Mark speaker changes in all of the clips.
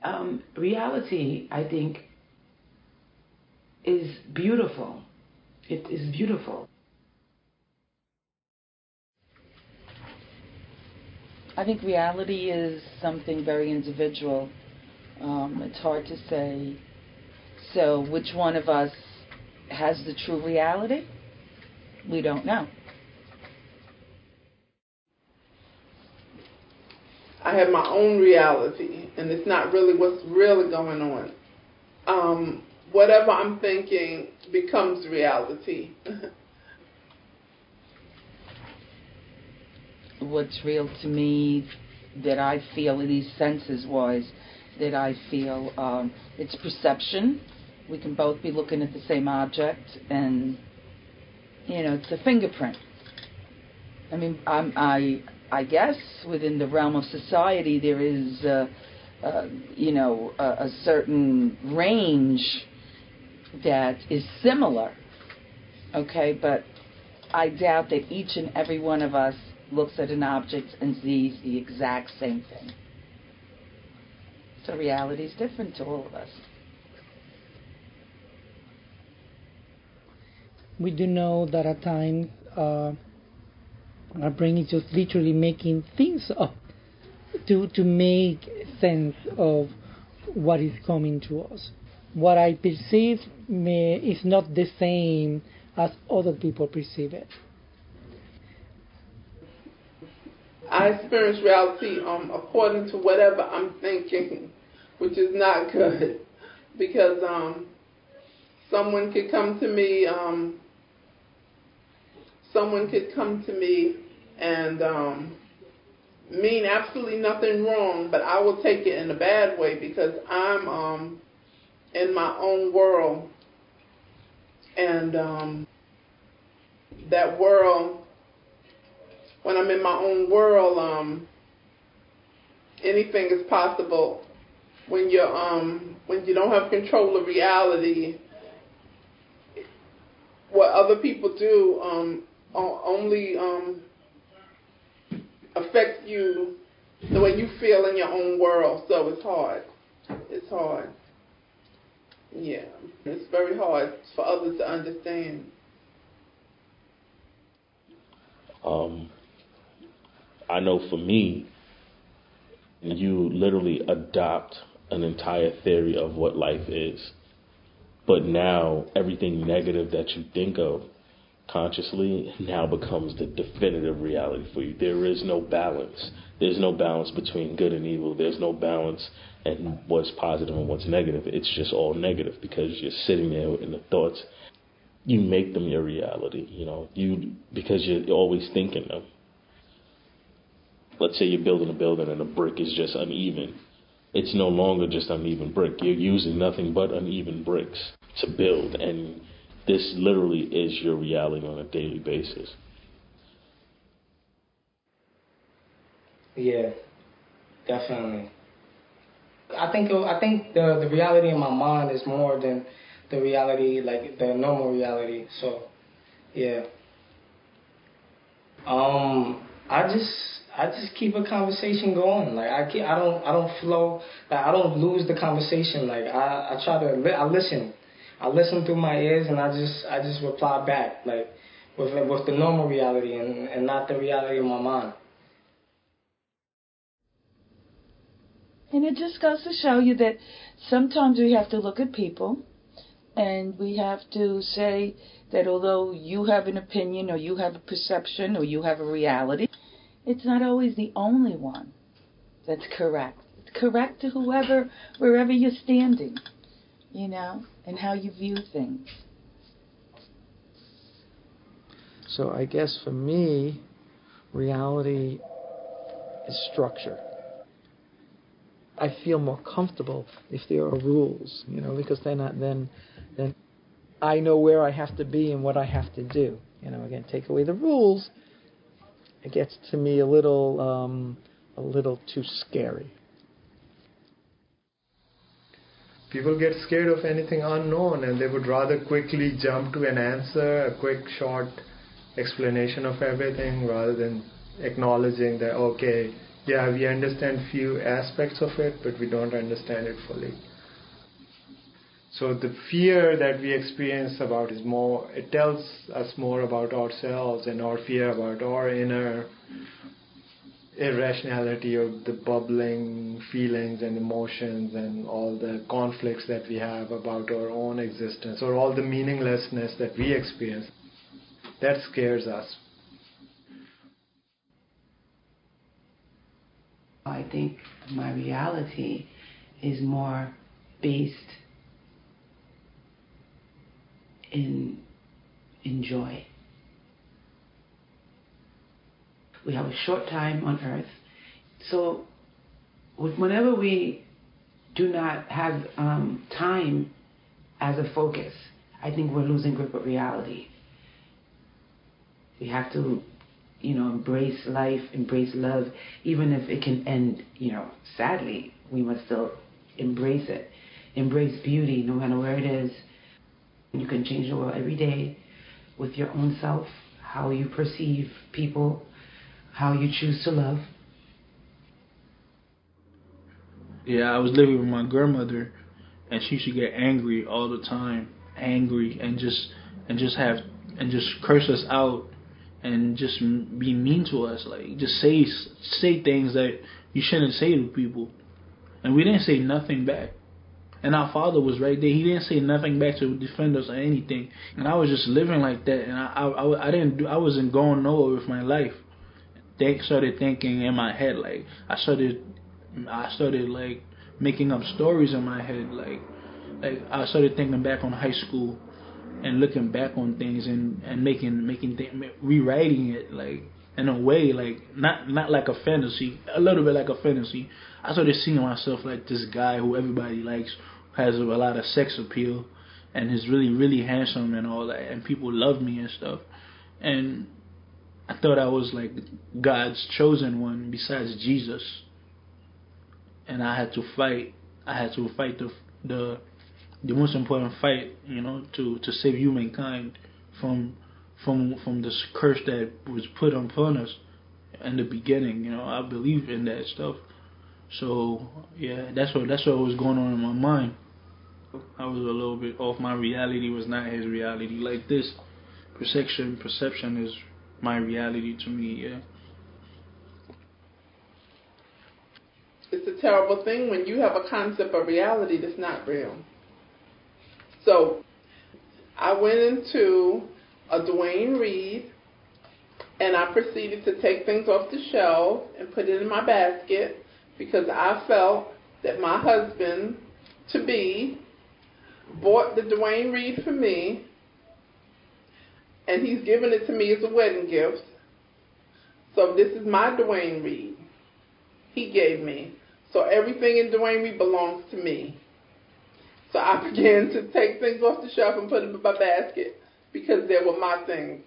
Speaker 1: Reality, I think, is beautiful. It is beautiful.
Speaker 2: I think reality is something very individual. It's hard to say. So which one of us has the true reality? We don't know.
Speaker 3: I have my own reality, and it's not really what's really going on. Whatever I'm thinking becomes reality.
Speaker 2: What's real to me that I feel, these senses wise, that I feel, it's perception. We can both be looking at the same object, and it's a fingerprint. I mean, I guess within the realm of society there is a certain range that is similar, okay, but I doubt that each and every one of us looks at an object and sees the exact same thing. So reality is different to all of us.
Speaker 4: We do know that at times our brain is just literally making things up to make sense of what is coming to us. What I perceive is not the same as other people perceive it.
Speaker 3: I experience reality according to whatever I'm thinking, which is not good, because someone could come to me and mean absolutely nothing wrong, but I will take it in a bad way because I'm in my own world, and that world, when I'm in my own world, anything is possible. When you don't have control of reality, what other people do only affects you the way you feel in your own world. So it's hard. It's hard. Yeah, it's very hard for others to understand.
Speaker 5: I know for me, you literally adopt an entire theory of what life is. But now everything negative that you think of consciously now becomes the definitive reality for you. There is no balance. There's no balance between good and evil. There's no balance and what's positive and what's negative. It's just all negative because you're sitting there in the thoughts. You make them your reality, because you're always thinking them. Let's say you're building a building and a brick is just uneven. It's no longer just uneven brick. You're using nothing but uneven bricks to build, and this literally is your reality on a daily basis.
Speaker 6: Yeah, definitely. I think the reality in my mind is more than the reality, like the normal reality. So, yeah. I just keep a conversation going. Like I don't flow. Like I don't lose the conversation. Like I try to I listen. I listen through my ears, and I just reply back, like with the normal reality and not the reality of my mind.
Speaker 2: And it just goes to show you that sometimes we have to look at people and we have to say that although you have an opinion or you have a perception or you have a reality, it's not always the only one that's correct. It's correct to wherever you're standing, and how you view things.
Speaker 7: So I guess for me, reality is structure. I feel more comfortable if there are rules, because then I know where I have to be and what I have to do. Again, take away the rules, it gets to me a little too scary.
Speaker 8: People get scared of anything unknown, and they would rather quickly jump to an answer, a quick, short explanation of everything, rather than acknowledging that, okay, Yeah, we understand few aspects of it, but we don't understand it fully. So the fear that we experience about is more, it tells us more about ourselves and our fear about our inner irrationality or the bubbling feelings and emotions and all the conflicts that we have about our own existence or all the meaninglessness that we experience. That scares us.
Speaker 1: I think my reality is more based in joy. We have a short time on earth, so whenever we do not have time as a focus, I think we're losing grip of reality. We have to, embrace life, embrace love, even if it can end, sadly, we must still embrace it. Embrace beauty, no matter where it is. You can change the world every day with your own self, how you perceive people, how you choose to love.
Speaker 9: Yeah, I was living with my grandmother, and she used to get angry all the time, angry, and just curse us out, and just be mean to us, like just say things that you shouldn't say to people, and we didn't say nothing back. And our father was right there. He didn't say nothing back to defend us or anything. And I was just living like that, and I wasn't going nowhere with my life. They started thinking in my head, like I started like making up stories in my head, like I started thinking back on high school and looking back on things and rewriting it, like in a way, like not like a fantasy, a little bit like a fantasy. I started seeing myself like this guy who everybody likes, has a lot of sex appeal, and is really, really handsome and all that, and people love me and stuff. And I thought I was like God's chosen one besides Jesus. And I had to fight. I had to fight the most important fight, to save humankind from this curse that was put upon us in the beginning. I believe in that stuff. So yeah, that's what was going on in my mind. I was a little bit off. My reality was not his reality. Like this, perception is my reality to me. Yeah.
Speaker 3: It's a terrible thing when you have a concept of reality that's not real. So I went into a Dwayne Reed, and I proceeded to take things off the shelf and put it in my basket because I felt that my husband-to-be bought the Dwayne Reed for me, and he's given it to me as a wedding gift. So this is my Dwayne Reed he gave me. So everything in Dwayne Reed belongs to me. So I began to take things off the shelf and put them in my basket because they were my things.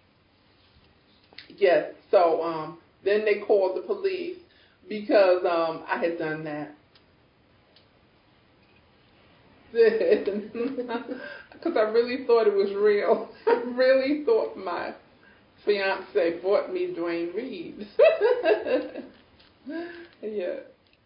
Speaker 3: Yes, so then they called the police because I had done that. Because I really thought it was real. I really thought my fiance bought me Dwayne Reed. Yeah.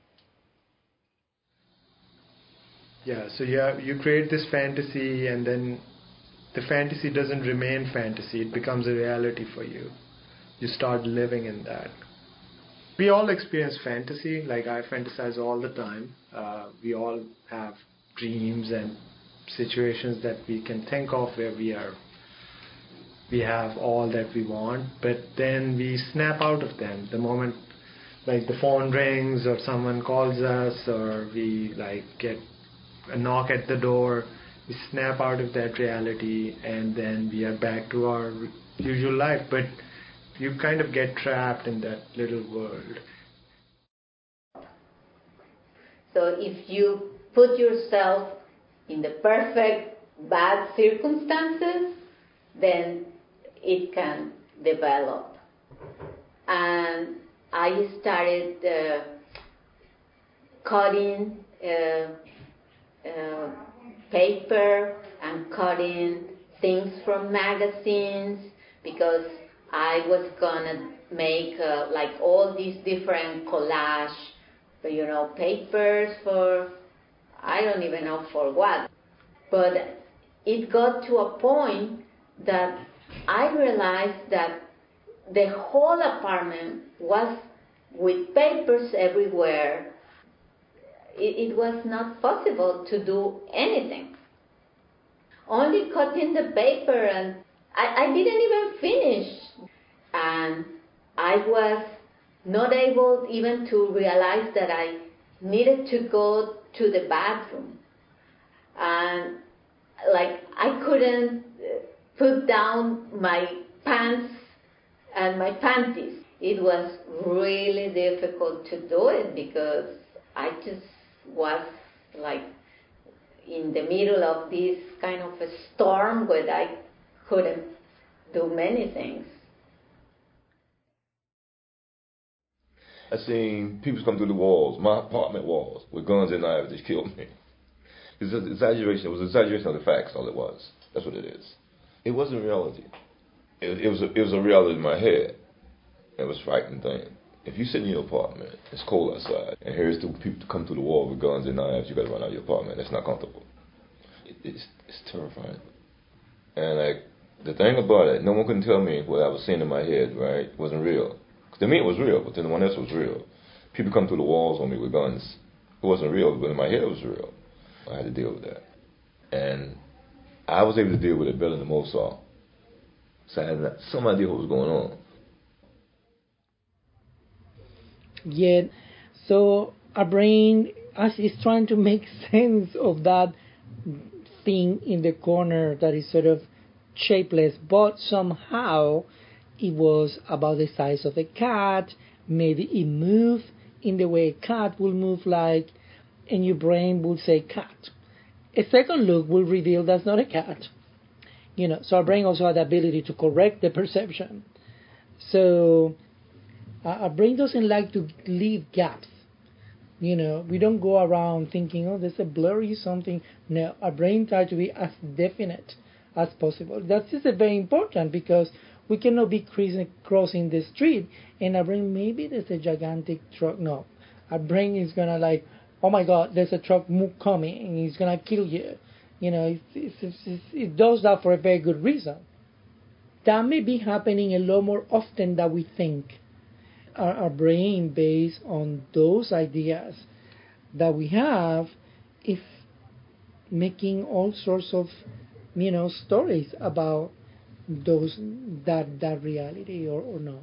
Speaker 8: Yeah, so you create this fantasy, and then the fantasy doesn't remain fantasy. It becomes a reality for you. You start living in that. We all experience fantasy. Like I fantasize all the time. We all have dreams and situations that we can think of where we have all that we want, but then we snap out of them the moment like the phone rings or someone calls us or we like get a knock at the door. We snap out of that reality and then we are back to our usual life, but you kind of get trapped in that little world.
Speaker 10: So if you put yourself in the perfect bad circumstances, then it can develop. And I started cutting paper and cutting things from magazines because I was gonna make like all these different collage, papers for, I don't even know for what. But it got to a point that I realized that the whole apartment was with papers everywhere. It was not possible to do anything. Only cutting the paper, and I didn't even finish. And I was not able even to realize that I needed to go to the bathroom. And like I couldn't put down my pants and my panties. It was really difficult to do it because I just was like in the middle of this kind of a storm where I couldn't do many things.
Speaker 11: I seen people come through the walls, my apartment walls, with guns and knives. They killed me. It's an exaggeration. It was an exaggeration of the facts. All it was. That's what it is. It wasn't reality. It was a reality in my head. It was a frightening thing. If you sit in your apartment, it's cold outside, and here's two people come through the wall with guns and knives, you got to run out of your apartment. That's not comfortable. It's terrifying. And like the thing about it, no one couldn't tell me what I was seeing in my head. Right? It wasn't real. To me, it was real, but to no one else, it was real. People come through the walls on me with guns. It wasn't real, but in my head, it was real. I had to deal with that, and I was able to deal with it better than most saw. So I had some idea what was going on.
Speaker 4: Yeah, so our brain is trying to make sense of that thing in the corner that is sort of shapeless, but somehow it was about the size of a cat. Maybe it moved in the way a cat will move, like, and your brain will say cat. A second look will reveal that's not a cat. So our brain also had the ability to correct the perception. So our brain doesn't like to leave gaps. We don't go around thinking, oh, there's a blurry something. No, our brain tries to be as definite as possible. That's just very important because we cannot be crossing the street and our brain, maybe there's a gigantic truck. No, our brain is going to like, oh my God, there's a truck coming and it's going to kill you. It does that for a very good reason. That may be happening a lot more often than we think. Our brain, based on those ideas that we have, is making all sorts of, stories about that reality or no.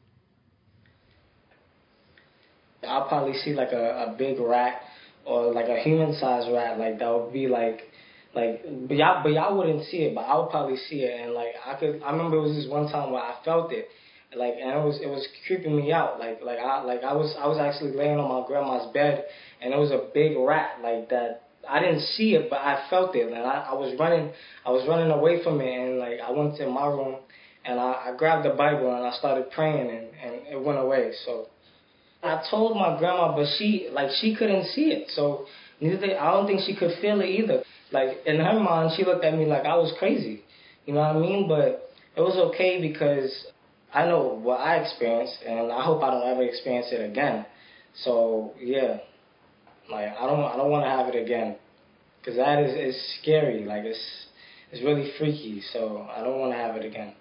Speaker 6: I'll probably see like a big rat or like a human-sized rat, like that would be like, but y'all wouldn't see it, but I would probably see it, and like I remember it was this one time where I felt it, like, and it was creeping me out, I was actually laying on my grandma's bed, and it was a big rat like that. I didn't see it, but I felt it, and I was running away from it, and like I went to my room, and I grabbed the Bible and I started praying, and it went away. So I told my grandma, but she couldn't see it, so I don't think she could feel it either. Like, in her mind, she looked at me like I was crazy. You know what I mean? But it was okay because I know what I experienced, and I hope I don't ever experience it again. So, yeah. Like, I don't want to have it again. Because that is scary. Like, it's really freaky. So, I don't want to have it again.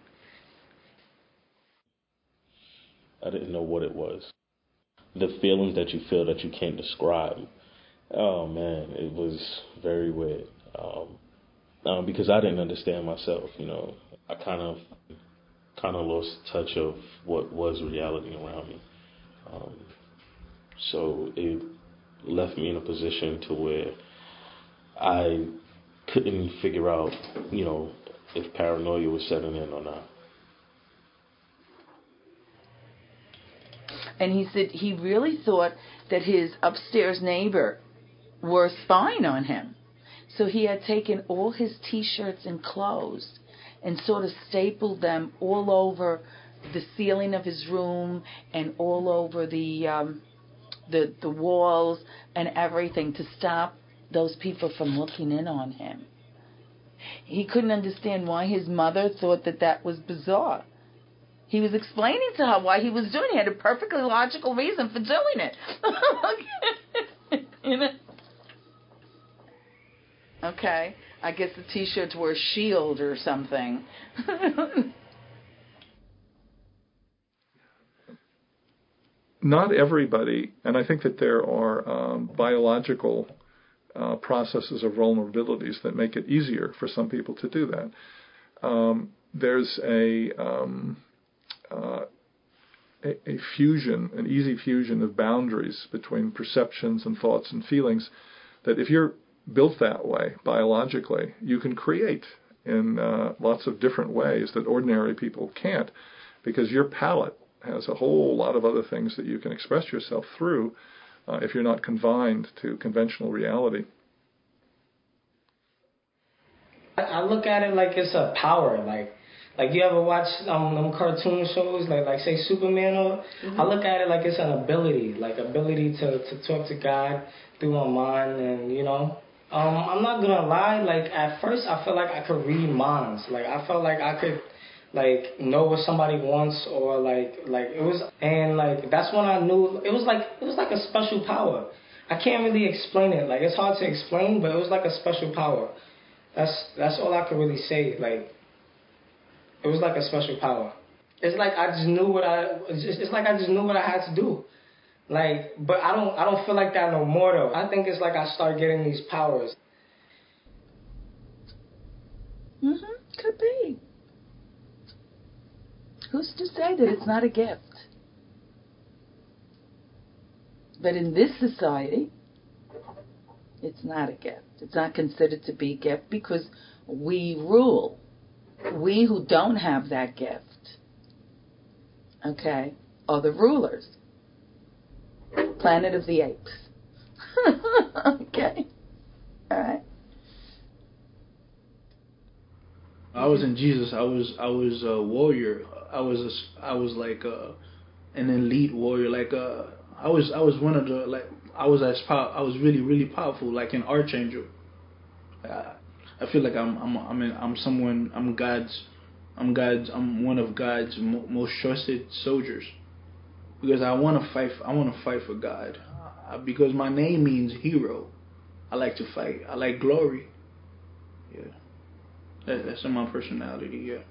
Speaker 5: I didn't know what it was. The feelings that you feel that you can't describe. Oh, man, it was very weird. Because I didn't understand myself, I kind of lost touch of what was reality around me. So it left me in a position to where I couldn't figure out, if paranoia was setting in or not.
Speaker 2: And he said he really thought that his upstairs neighbor were spying on him. So he had taken all his T-shirts and clothes and sort of stapled them all over the ceiling of his room and all over the walls and everything to stop those people from looking in on him. He couldn't understand why his mother thought that was bizarre. He was explaining to her why he was doing it. He had a perfectly logical reason for doing it. You know? Okay. I guess the T-shirts were a shield or something.
Speaker 12: Not everybody, and I think that there are biological processes of vulnerabilities that make it easier for some people to do that. There's a fusion, an easy fusion of boundaries between perceptions and thoughts and feelings that if you're built that way biologically, you can create in lots of different ways that ordinary people can't, because your palate has a whole lot of other things that you can express yourself through if you're not confined to conventional reality.
Speaker 6: I look at it like it's a power, like you ever watch them cartoon shows, like say Superman, or I look at it like it's an ability, to talk to God through my mind, and I'm not gonna lie, like at first I felt like I could read minds, like I felt like I could know what somebody wants, or like it was, and like that's when I knew it was like a special power. I can't really explain it, like it's hard to explain, but it was like a special power. That's all I could really say. Like, it was like a special power. It's like I just knew what I had to do. Like, but I don't feel like that no more though. I think it's like I start getting these powers.
Speaker 2: Could be. Who's to say that it's not a gift? But in this society, it's not a gift. It's not considered to be a gift because we rule. We who don't have that gift, okay, are the rulers. Planet of the Apes. Okay. All right.
Speaker 9: I was in Jesus. I was a warrior. I was like an elite warrior. Like I was one of the, like I was really, really powerful, like an archangel. I feel like I'm one of God's most trusted soldiers, because I want to fight for God, because my name means hero. I like to fight. I like glory. Yeah, that's in my personality. Yeah.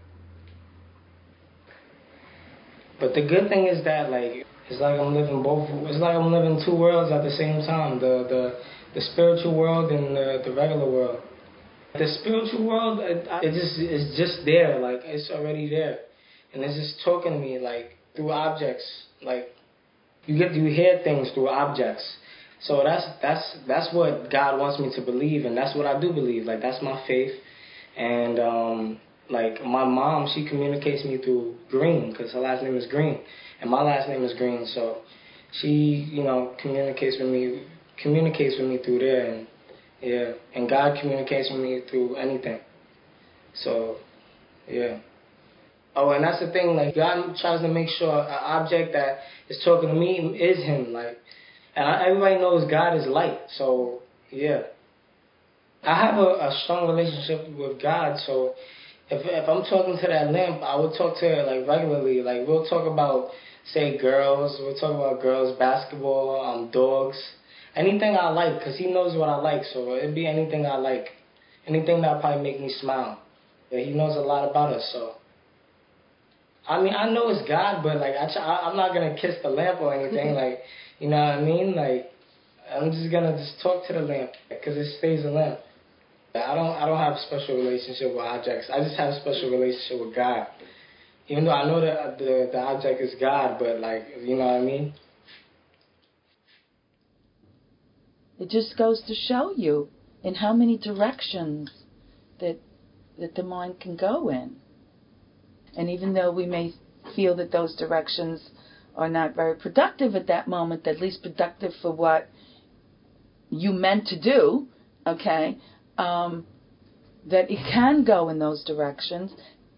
Speaker 6: But the good thing is that it's like I'm living two worlds at the same time. The spiritual world and the regular world. The spiritual world, it's just there, like it's already there, and it's just talking to me like through objects. Like you hear things through objects. So that's what God wants me to believe, and that's what I do believe. Like that's my faith, and like my mom, she communicates me through Green, because her last name is Green, and my last name is Green. So she, communicates with me through there, and yeah, and God communicates with me through anything. So, yeah. Oh, and that's the thing, like, God tries to make sure an object that is talking to me is Him, like, and everybody knows God is light, so, yeah. I have a strong relationship with God, so if I'm talking to that lamp, I would talk to her, like, regularly. Like, we'll talk about, say, girls, basketball, dogs, anything I like, because He knows what I like, so it'd be anything I like. Anything that'll probably make me smile. Yeah, He knows a lot about us, so. I mean, I know it's God, but, like, I'm not going to kiss the lamp or anything, like, you know what I mean? Like, I'm just going to talk to the lamp, because it stays a lamp. I don't have a special relationship with objects. I just have a special relationship with God. Even though I know that the object is God, but, like, you know what I mean?
Speaker 2: It just goes to show you in how many directions that the mind can go in. And even though we may feel that those directions are not very productive at that moment, at least productive for what you meant to do, okay, that it can go in those directions.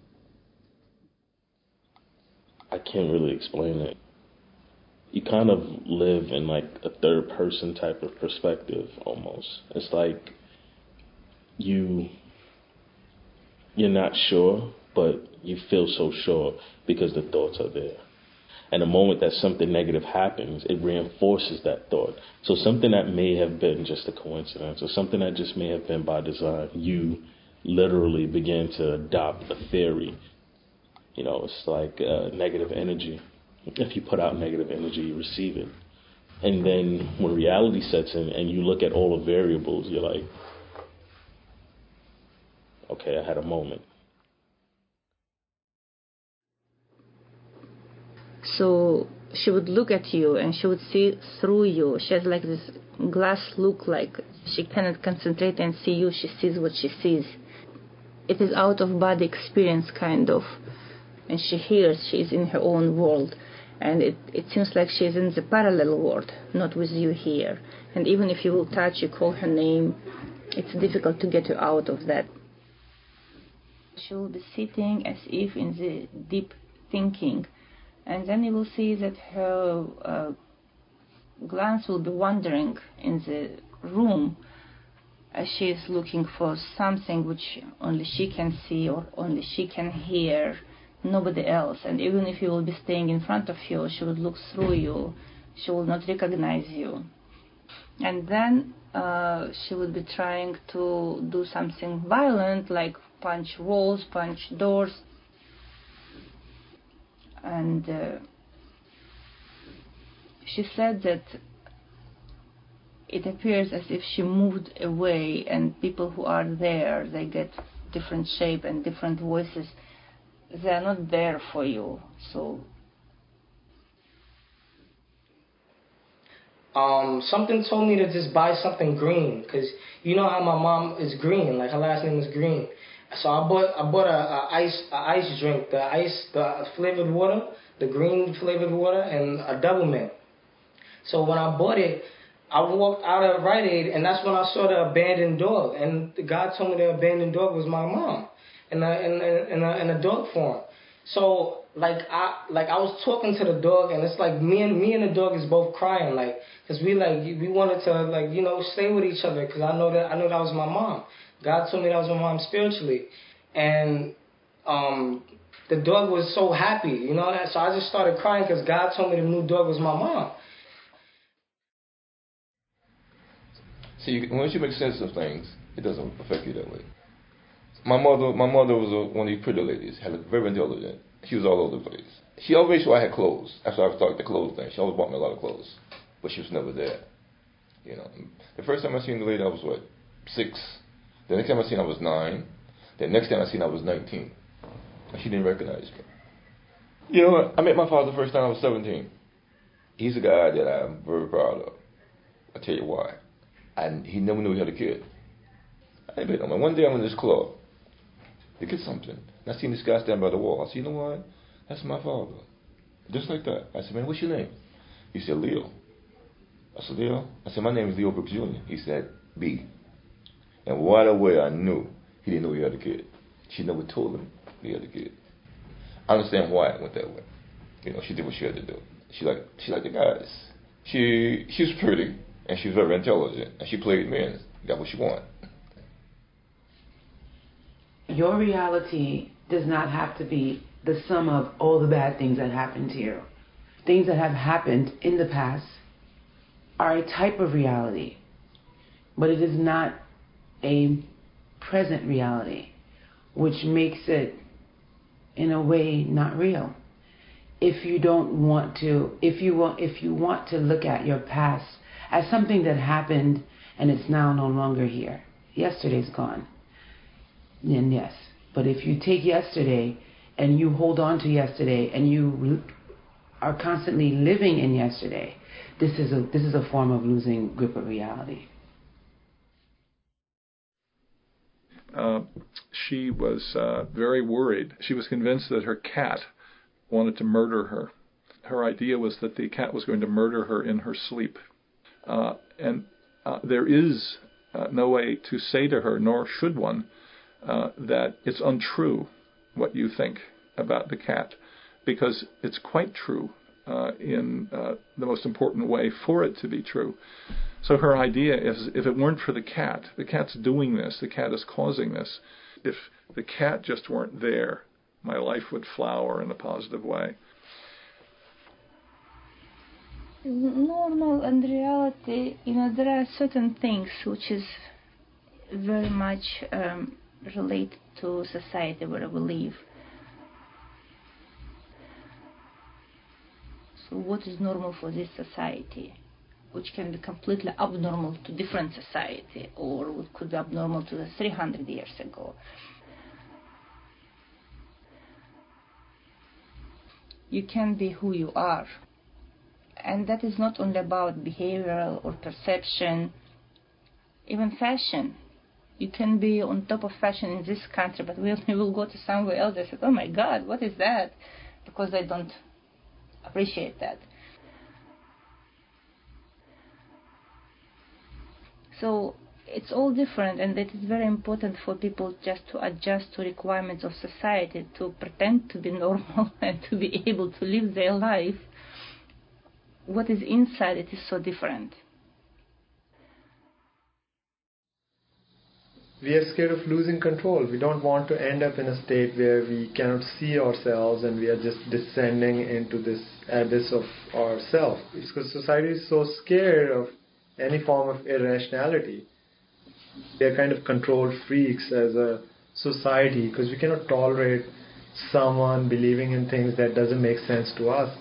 Speaker 5: I can't really explain it. You kind of live in like a third person type of perspective almost. It's like you're not sure but you feel so sure because the thoughts are there. And the moment that something negative happens, it reinforces that thought. So something that may have been just a coincidence or something that just may have been by design, you literally begin to adopt a theory. You know, it's like negative energy. If you put out negative energy, you receive it. And then when reality sets in and you look at all the variables, you're like, okay, I had a moment.
Speaker 2: So she would look at you and she would see through you. She has like this glass look, like she cannot concentrate and see you. She sees what she sees. It is out of body experience, kind of. And she hears she's in her own world. And it seems like she's in the parallel world, not with you here. And even if you will touch, you call her name, it's difficult to get you out of that. She will be sitting as if in the deep thinking. And then you will see that her glance will be wandering in the room as she is looking for something which only she can see or only she can hear, nobody else. And even if you will be staying in front of you, she will look through you. She will not recognize you. And then she will be trying to do something violent, like punch walls, punch doors. And she said that it appears as if she moved away, and people who are there, they get different shape and different voices. They are not there for you. So
Speaker 6: something told me to just buy something green, because you know how my mom is green, like her last name is Green. So I bought a ice drink, the flavored water, the green flavored water, and a double mint. So when I bought it, I walked out of Rite Aid, and that's when I saw the abandoned dog. And the guy told me the abandoned dog was my mom, in a dog form. So I was talking to the dog, and it's like me and the dog is both crying, like, because we wanted to stay with each other, because I know that was my mom. God told me that was my mom spiritually, and the dog was so happy, So I just started crying because God told me the new dog was my mom.
Speaker 11: See, once you make sense of things, it doesn't affect you that way. My mother was one of these pretty ladies, very intelligent. She was all over the place. She always made sure I had clothes. After I started the clothes thing, she always bought me a lot of clothes, but she was never there. The first time I seen the lady, I was 6. The next time I seen her, I was 9. The next time I seen her, I was 19. And she didn't recognize me. You know what? I met my father the first time I was 17. He's a guy that I'm very proud of. I'll tell you why. And he never knew he had a kid. I bet him. And one day I'm in this club to get something. And I seen this guy stand by the wall. I said, you know what? That's my father. Just like that. I said, man, what's your name? He said, Leo. I said, Leo? I said, my name is Leo Brooks Jr. He said, B. And right away I knew he didn't know he had a kid. She never told him he had a kid. I understand why it went that way. She did what she had to do. She liked the guys. She was pretty, and she was very intelligent, and she played men. Got what she wanted.
Speaker 1: Your reality does not have to be the sum of all the bad things that happened to you. Things that have happened in the past are a type of reality, but it is not a present reality, which makes it, in a way, not real. If you want to look at your past as something that happened and it's now no longer here. Yesterday's gone. Then yes. But if you take yesterday and you hold on to yesterday and you are constantly living in yesterday, this is a form of losing grip of reality.
Speaker 12: She was very worried. She was convinced that her cat wanted to murder her. Her idea was that the cat was going to murder her in her sleep. And there is no way to say to her, nor should one, that it's untrue what you think about the cat, because it's quite true in the most important way for it to be true. So her idea is, if it weren't for the cat's doing this, the cat is causing this. If the cat just weren't there, my life would flower in a positive way.
Speaker 2: Normal and reality, there are certain things which is very much related to society where we live. So what is normal for this society, which can be completely abnormal to different society, or what could be abnormal to the 300 years ago. You can be who you are. And that is not only about behavioral or perception, even fashion. You can be on top of fashion in this country, but when you will go to somewhere else, they say, oh my God, what is that? Because they don't appreciate that. So it's all different, and it is very important for people just to adjust to requirements of society, to pretend to be normal and to be able to live their life. What is inside it is so different.
Speaker 8: We are scared of losing control. We don't want to end up in a state where we cannot see ourselves and we are just descending into this abyss of ourself. Because society is so scared of any form of irrationality. They're kind of control freaks as a society because we cannot tolerate someone believing in things that doesn't make sense to us.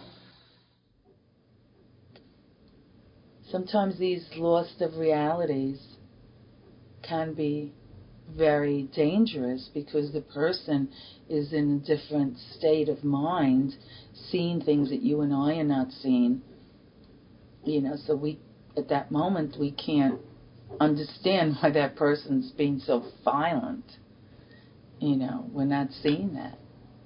Speaker 2: Sometimes these lost of realities can be very dangerous because the person is in a different state of mind, seeing things that you and I are not seeing. So we, at that moment, we can't understand why that person's being so violent. We're not seeing that.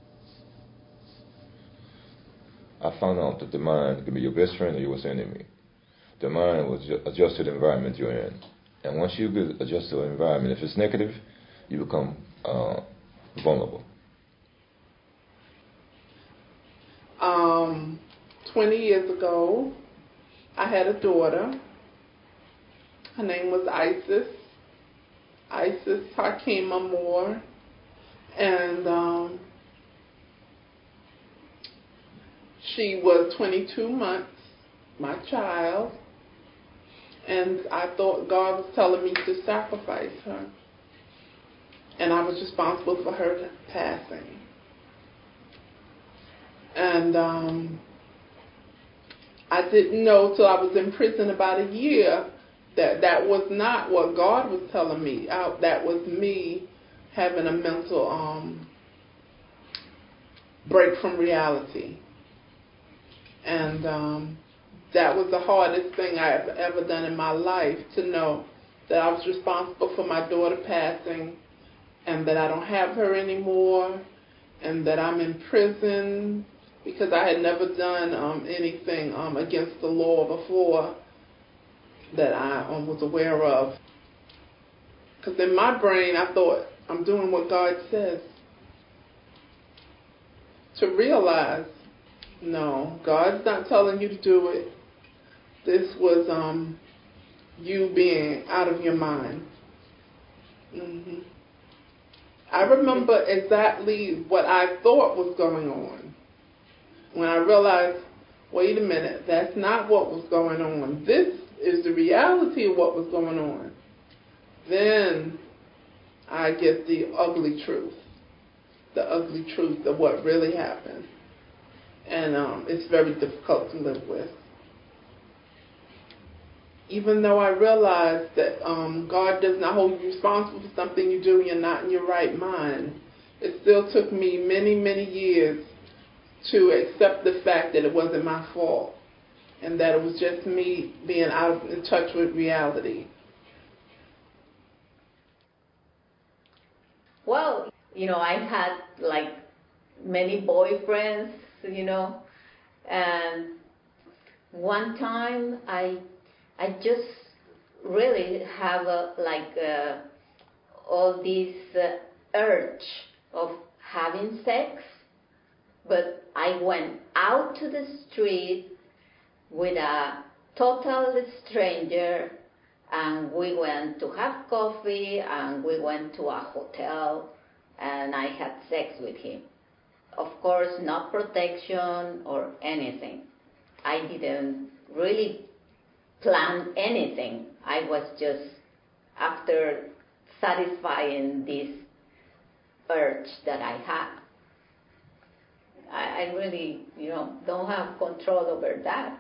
Speaker 11: I found out that the mind can be your best friend or your worst enemy. The mind will adjust to the environment you're in. And once you get adjusted to an environment, if it's negative, you become vulnerable.
Speaker 3: 20 years ago, I had a daughter. Her name was Isis Hakeem Moore. And she was 22 months, my child. And I thought God was telling me to sacrifice her. And I was responsible for her passing. And I didn't know till I was in prison about a year that was not what God was telling me. That was me having a mental break from reality. And that was the hardest thing I have ever done in my life, to know that I was responsible for my daughter passing and that I don't have her anymore and that I'm in prison because I had never done anything against the law before that I was aware of. Because in my brain I thought, I'm doing what God says. To realize, no, God's not telling you to do it. This was you being out of your mind. Mm-hmm. I remember exactly what I thought was going on. When I realized, wait a minute, that's not what was going on. This is the reality of what was going on. Then I get the ugly truth of what really happened. And it's very difficult to live with. Even though I realized that God does not hold you responsible for something you do and you're not in your right mind, it still took me many, many years to accept the fact that it wasn't my fault and that it was just me being out of touch with reality.
Speaker 10: Well, I had like many boyfriends, and one time I just really have all this urge of having sex, but I went out to the street with a total stranger, and we went to have coffee, and we went to a hotel, and I had sex with him. of course, not protection or anything. I didn't really plan anything. I was just after satisfying this urge that I had. I really, don't have control over that.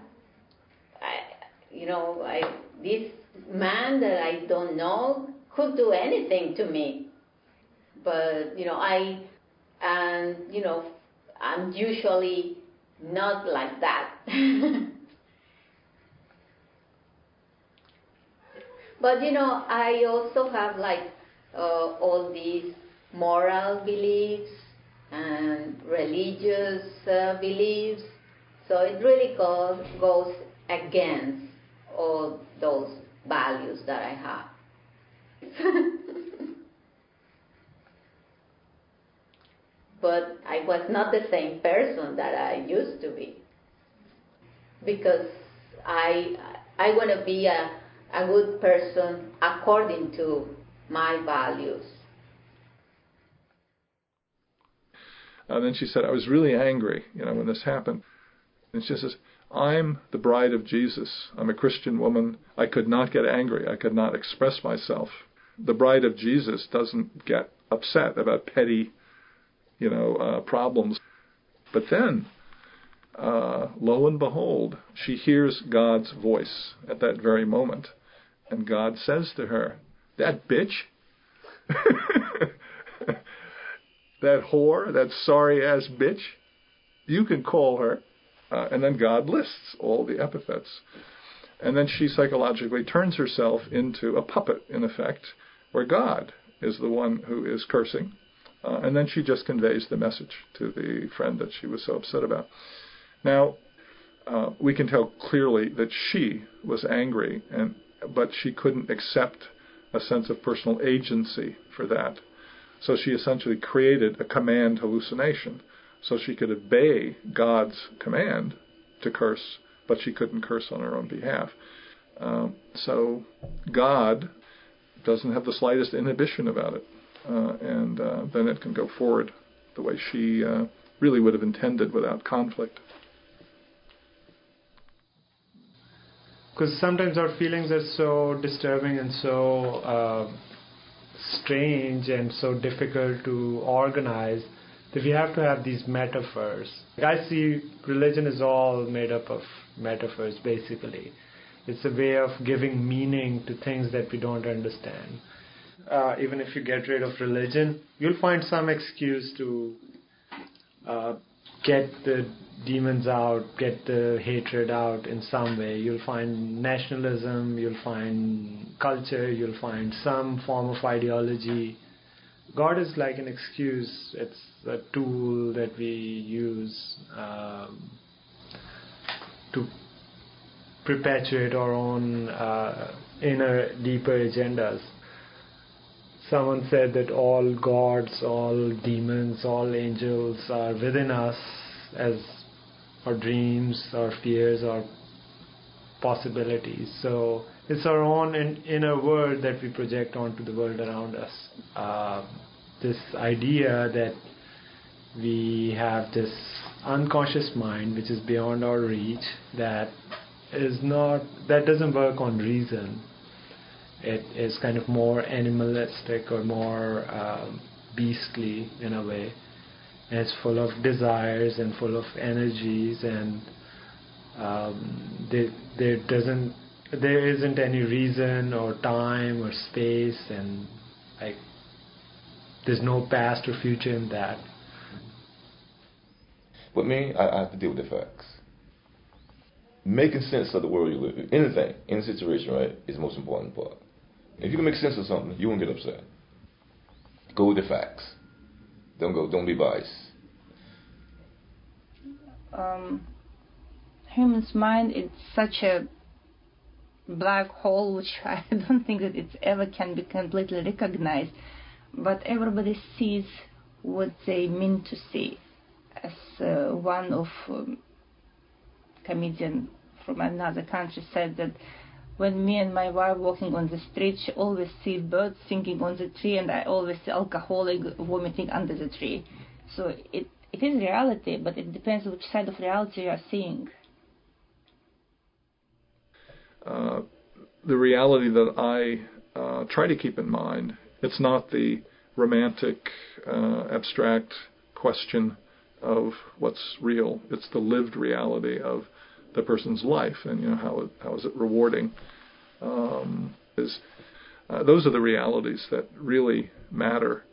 Speaker 10: This man that I don't know could do anything to me. But, I'm usually not like that. But, I also have all these moral beliefs and religious beliefs. So it really goes against all those values that I have. But I was not the same person that I used to be. Because I want to be a good person according to my values.
Speaker 12: And then she said, I was really angry, when this happened. And she says, I'm the bride of Jesus. I'm a Christian woman. I could not get angry. I could not express myself. The bride of Jesus doesn't get upset about petty, problems. But then, lo and behold, she hears God's voice at that very moment. And God says to her, that bitch, that whore, that sorry-ass bitch, you can call her. And then God lists all the epithets. And then she psychologically turns herself into a puppet, in effect, where God is the one who is cursing. And then she just conveys the message to the friend that she was so upset about. Now, we can tell clearly that she was angry, but she couldn't accept a sense of personal agency for that. So she essentially created a command hallucination. So she could obey God's command to curse, but she couldn't curse on her own behalf. So God doesn't have the slightest inhibition about it. And then it can go forward the way she really would have intended without conflict.
Speaker 8: Because sometimes our feelings are so disturbing and so strange and so difficult to organize that we have to have these metaphors. I see religion is all made up of metaphors, basically. It's a way of giving meaning to things that we don't understand. Even if you get rid of religion, you'll find some excuse to get the demons out, get the hatred out in some way. You'll find nationalism, you'll find culture, you'll find some form of ideology. God is like an excuse. It's a tool that we use to perpetuate our own inner, deeper agendas. Someone said that all gods, all demons, all angels are within us as our dreams, our fears, our possibilities. So it's our own inner world that we project onto the world around us. This idea that we have this unconscious mind which is beyond our reach, that doesn't work on reason. It is kind of more animalistic or more beastly in a way. And it's full of desires and full of energies, and there isn't any reason or time or space, and there's no past or future in that.
Speaker 11: With me, I have to deal with the facts. Making sense of the world you live in, anything, any situation, right, is the most important part. If you can make sense of something, you won't get upset. Go with the facts. Don't be biased.
Speaker 13: Human's mind is such a black hole which I don't think that it ever can be completely recognized, but everybody sees what they mean to see. As one of comedian from another country said that when me and my wife walking on the street, she always see birds singing on the tree, and I always see alcoholic vomiting under the tree. So it is reality, but it depends which side of reality you are seeing.
Speaker 12: The reality that I try to keep in mind, it's not the romantic, abstract question of what's real. It's the lived reality of the person's life, and how is it rewarding. Those are the realities that really matter.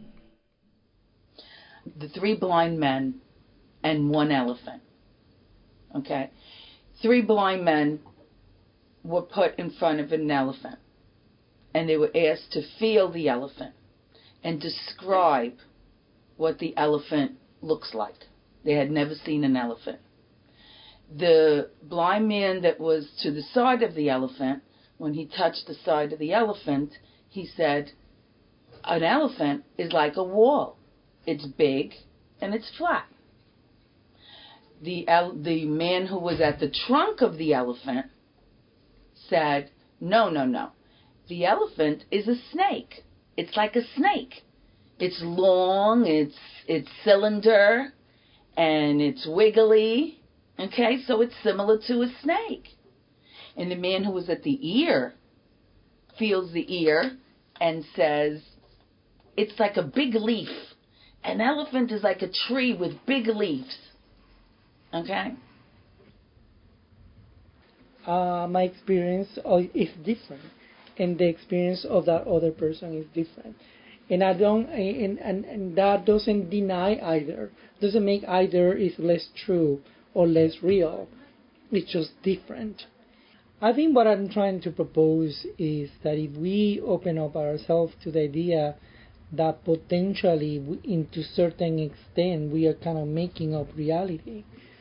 Speaker 2: The 3 blind men and 1 elephant. Okay? 3 blind men were put in front of an elephant, and they were asked to feel the elephant and describe what the elephant looks like. They had never seen an elephant. The blind man that was to the side of the elephant, when he touched the side of the elephant, he said, an elephant is like a wall. It's big and it's flat. The man who was at the trunk of the elephant said, no. The elephant is a snake. It's like a snake. It's long, it's cylinder, and it's wiggly. Okay, so it's similar to a snake. And the man who was at the ear feels the ear and says, it's like a big leaf. An elephant is like a tree with big leaves. Okay?
Speaker 4: My experience is different, and the experience of that other person is different. And I don't, and that doesn't deny either. Doesn't make either is less true or less real. It's just different. I think what I'm trying to propose is that if we open up ourselves to the idea that potentially, to a certain extent, we are kind of making up reality,